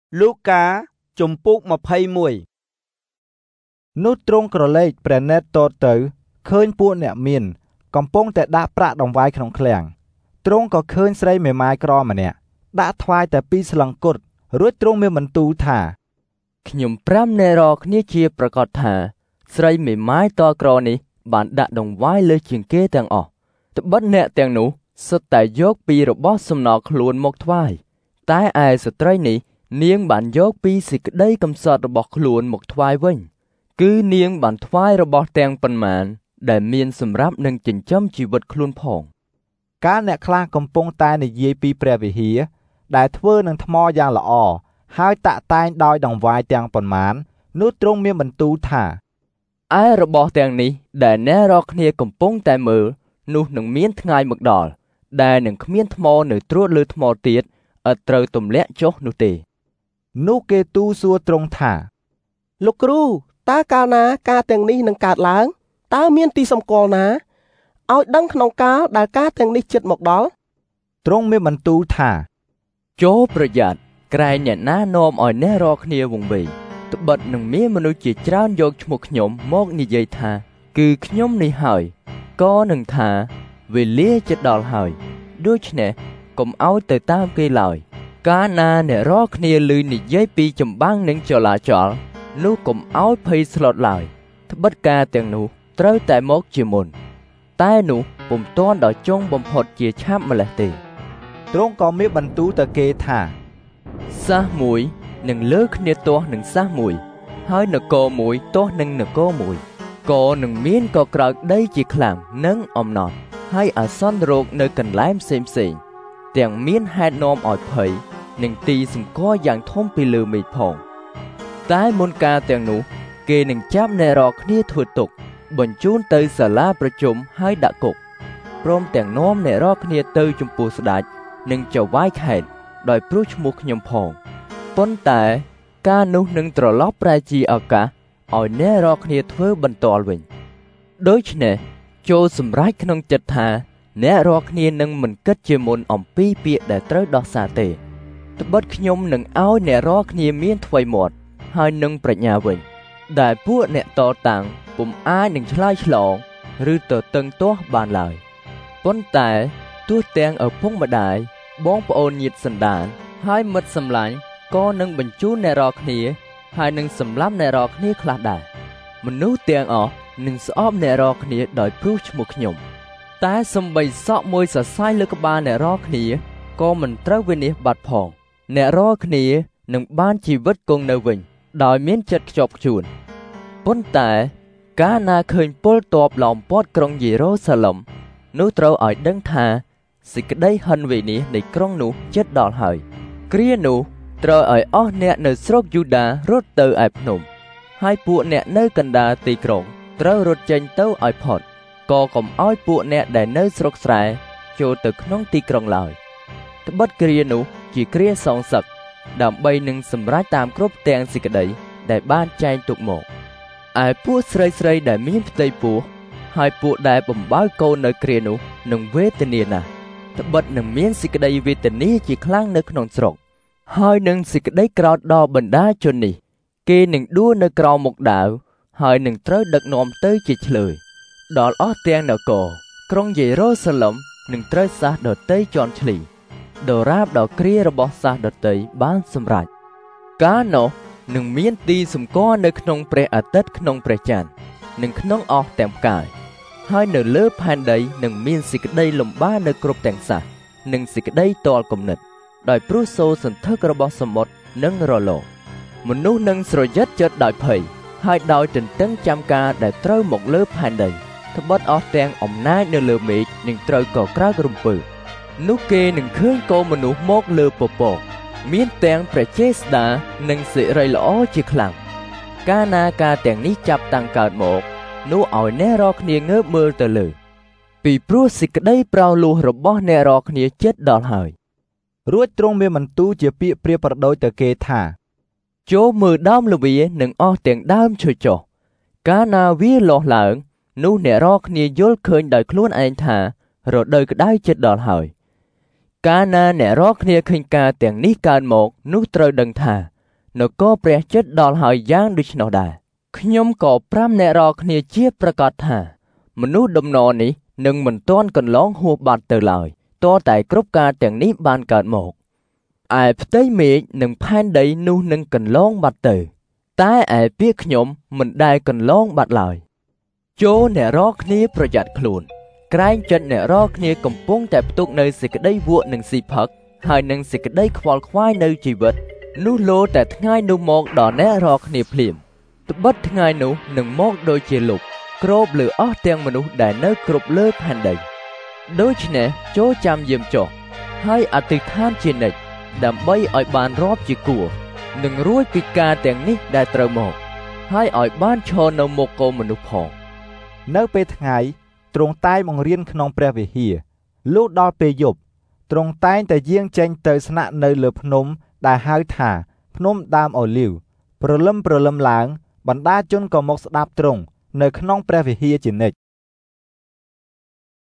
លូកាជំពូក21នោះទ្រង់ក្រឡេកព្រះនេត្រទតទៅឃើញពួកអ្នកមានកំពុងតែដាក់ប្រាក់ដង្វាយក្នុងឃ្លាំងទ្រង់ក៏ឃើញស្រីមេម៉ាយក្រម្នាក់ដាក់ថ្វាយតែ2ស្លឹងគត់រួចទ្រង់មានបន្ទូលថាខ្ញុំ5អ្នករកគ្នាជាប្រកាសថាស្រីមេម៉ាយតក្រនេះបានដាក់ដង្វាយលើជាងគេទាំងអស់ត្បិតអ្នកទាំងនោះសុទ្ធតែយកពីរបស់សំណល់ខ្លួនមកថ្វាយតែឯស្ត្រីនេះនាងបានយកពីសេចក្តីកំសត់របស់ខ្លួនមកថ្វាយវិញគឺនាងបានថ្វាយរបស់ទាំងប៉ុន្មានដែលមានសម្រាប់នឹងចិញ្ចឹមជីវិតខ្លួនផងកាលអ្នកខ្លះកំពុងតែនិយាយពីព្រះវិហារដែលធ្វើនឹងថ្មយ៉ាងល្អហើយតាក់តែងដោយដង្វាយទាំងប៉ុន្មាននោះទ្រង់មានបន្ទូលថាឯរបស់ទាំងនេះដែលអ្នករាល់គ្នាកំពុងតែមើលនោះនឹងមានថ្ងៃមកដល់ដែលនឹងគ្មានថ្មនៅត្រួតលើថ្មទៀតឥតត្រូវទម្លាក់ចុះនោះទេនោះគេទូលសួរទ្រង់ថាលោកគ្រូតើកាលណាការទាំងនេះនឹងកើតឡើងតើមានទីសម្គាល់ណាឲ្យដឹងក្នុងកាលដែលការទាំងនេះជិតមកដល់ទ្រង់មានបន្ទូលថាចូលប្រយ័ត្នក្រែងអ្នកណានាំឲ្យអ្នករាល់គ្នាវង្វេងត្បិតនឹងមានមនុស្សជាច្រើនយកឈ្មោះខ្ញុំមកនិយាយថាគឺខ្ញុំនេះហើយក៏នឹងថាវេលាជិតដល់ហើយដូច្នេះកុំឲ្យទៅតាមគេឡើយកាលណាអ្នករាល់គ្នាឮនិយាយពីចម្បាំងនឹងចលាចលនោះកុំឲ្យភ័យស្លុតឡើយត្បិតការទាំងនោះត្រូវតែមកជាមុនតែនោះពុំទាន់ដល់ចុងបំផុតជាឆាប់ម្លេះទេទ្រង់ក៏មានបន្ទូលទៅគេថាសាសមួយនឹងលើគ្នាទាស់នឹងសាសមួយហើយនគរមួយទាស់នឹងនគរមួយក៏នឹងមានកក្រោកដីជាខ្លាំងនិងអំណត់ហើយអាសន្នរោគនៅកន្លែងផ្សេងទាំងមានហេតុនាំឲ្យភ័យនិងទីសម្គាល់យ៉ាងធំពីលើមេឃផងតែមុនការទាំងនោះគេនឹងចាប់អ្នករាល់គ្នាធ្វើទុកបញ្ជូនទៅសាលាប្រជុំហើយដាក់គុកព្រមទាំងនាំអ្នករាល់គ្នាទៅចំពោះស្ដេចនិងចៅហ្វាយខេត្តដោយព្រោះឈ្មោះខ្ញុំផងប៉ុន្តែការនោះនឹងត្រឡប់ប្រែជាឱកាសឲ្យអ្នករាល់គ្នាធ្វើបន្ទាល់វិញដូច្នេះចូលសម្រេចក្នុងចិត្តថាអ្នករាល់គ្នានឹងមិនគិតជាមុនអំពីពាក្យដែលត្រូវដោះសារទេត្បិតខ្ញុំនឹងឲ្យអ្នករាល់គ្នាមានថ្វីមាត់ហើយនឹងប្រាជ្ញាវិញដែលពួកអ្នកតតាំងពុំអាចនឹងឆ្លើយឆ្លងឬទៅតឹងទាស់បានឡើយប៉ុន្តែទោះទាំងឪពុកម្ដាយបងប្អូនញាតិសន្តានហើយមិត្តសម្លាញ់ក៏នឹងបញ្ជូនអ្នករាល់គ្នាហើយនឹងសម្លាប់អ្នករាល់គ្នាខ្លះដែរមនុស្សទាំងអស់នឹងស្អប់អ្នករាល់គ្នាដោយព្រោះឈ្មោះខ្ញុំតែសំបីសក់មួយសរសៃលើក្បាលអ្នករាល់គ្នាក៏មិនត្រូវវិនិច្ឆ័យបាត់ផងអ្នករាល់គ្នានឹងបានជីវិតគង់នៅវិញដោយមានចិត្តខ្ជាប់ខ្ជួនប៉ុន្តែកាលណាឃើញពលទ័ពឡោមព័ទ្ធក្រុងយេរូសាឡិមនោះត្រូវឲ្យដឹងថាសេចក្តីហិនវិនាសនៃក្រុងនោះជិតដល់ហើយគ្រានោះត្រូវឲ្យអស់អ្នកនៅស្រុកយូដារត់ទៅឯភ្នំហើយពួកអ្នកនៅកណ្ដាលទីក្រុងត្រូវរត់ចេញទៅឲ្យផុតក៏កុំឲ្យពួកអ្នកដែលនៅស្រុកស្រែចូលទៅក្នុងទីក្រុងឡើយត្បិតគ្រានោះជាគ្រាសងសឹកដើម្បីនឹងសម្រេចតាមគ្រប់ទាំងសេចក្តីដែលបានចែងទុកមកឯពួកស្រីដែលមានផ្ទៃពោះហើយពួកដែលបំបើកូននៅគ្រានោះនឹងវេទនាណាស់ត្បិតនឹងមានសេចក្តីវេទនាជាខ្លាំងនៅក្នុងស្រុកហើយនឹងសេចក្តីក្រោធដល់បណ្ដាជននេះគេនឹងដួលនៅក្រោមមុខដាវហើយនឹងត្រូវដឹកនាំទៅជាឆ្លើយដល់អស់ទាំងនគរក្រុងយេរូសាឡិមនឹងត្រូវសះដតីជន់ឈ្លីដរាបដល់គ្រារបស់សះដតីបានសម្រេចកាលនោះនឹងមានទីសម្គាល់នៅក្នុងព្រះអាទិត្យក្នុងព្រះច័ន្ទនិងក្នុងអស់ទាំងផ្កាយហើយនៅលើផែនដីនឹងមានសេចក្តីលំបាកនៅគ្រប់ទាំងសះនិងសេចក្តីទាល់គំនិតដោយព្រោះសូរសន្ធឹករបស់សមុទ្រនិងរលកមនុស្សនឹងស្រយិតចិត្តដោយភ័យហើយដោយទន្ទឹងចាំការដែលត្រូវមកលើផែនដីត្បិតអស់ទាំងអំណាចនៅលើមេឃនឹងត្រូវកក្រើករំពើនោះគេនឹងឃើញកូនមនុស្សមកលើពពកមានទាំងព្រះចេស្តានិងសិរីល្អជាខ្លាំងកាលណាការទាំងនេះចាប់តាំងកើតមកនោះឲ្យអ្នករាល់គ្នាងើបមើលទៅលើពីព្រោះសេចក្តីប្រោសលោះរបស់អ្នករាល់គ្នាជិតដល់ហើយរួចទ្រង់មានបន្ទូលជាពាក្យប្រៀបប្រដូចទៅគេថាចូលមើលដើមល្វានិងអស់ទាំងដើមឈើចុះកាលណាវាលាស់ឡើងនោះអ្នករាល់គ្នាយល់ឃើញដោយខ្លួនឯងថារដូវក្តៅជិតដល់ហើយកាលណាអ្នករាល់គ្នាឃើញការទាំងនេះកើតមកនោះត្រូវដឹងថានគរព្រះចិត្តដល់ហើយយ៉ាងដូច្នោះដែរខ្ញុំក៏ប្រាប់អ្នករាល់គ្នាជាប្រកាសថាមនុស្សដំណរនេះនឹងមិនទាន់កន្លងហួសបាត់ទៅឡើយទាល់តែគ្រប់ការទាំងនេះបានកើតមកឯផ្ទៃមេឃនិងផែនដីនោះនឹងកន្លងបាត់ទៅតែឯពាក្យខ្ញុំមិនដែលកន្លងបាត់ឡើយចូលអ្នករាល់គ្នាប្រយ័ត្នខ្លួនក្រែងចិត្តអ្នករាល់គ្នាកំពុងតែផ្ទុកនៅសេចក្តីវក់និងស៊ីផឹកហើយនឹងសេចក្តីខ្វល់ខ្វាយនៅជីវិតនោះលោតែថ្ងៃនោះមកដល់អ្នករាល់គ្នាភ្លាមត្បិតថ្ងៃនោះនឹងមកដូចជាលុបគ្របលើអស់ទាំងមនុស្សដែលនៅគ្រប់លើផែនដីដូច្នេះចូលចាំយាមចុះហើយអធិដ្ឋានជានិច្ចដើម្បីឲ្យបានរាប់ជាគួរនឹងរួចពីការទាំងនេះដែលត្រូវមកហើយឲ្យបានឈរនៅមុខកូនមនុស្សផងនៅពេលថ្ងៃទ្រង់តែងបង្រៀនក្នុងព្រះវិហារលុះដល់ពេលយប់ទ្រង់តែងតែយាងចេញទៅស្នាក់នៅលើភ្នំដែលហៅថាភ្នំដើមអូលីវព្រលឹមឡើងបណ្ដាជនក៏មកស្ដាប់ទ្រង់នៅក្នុងព្រះវិហារជានិច្ច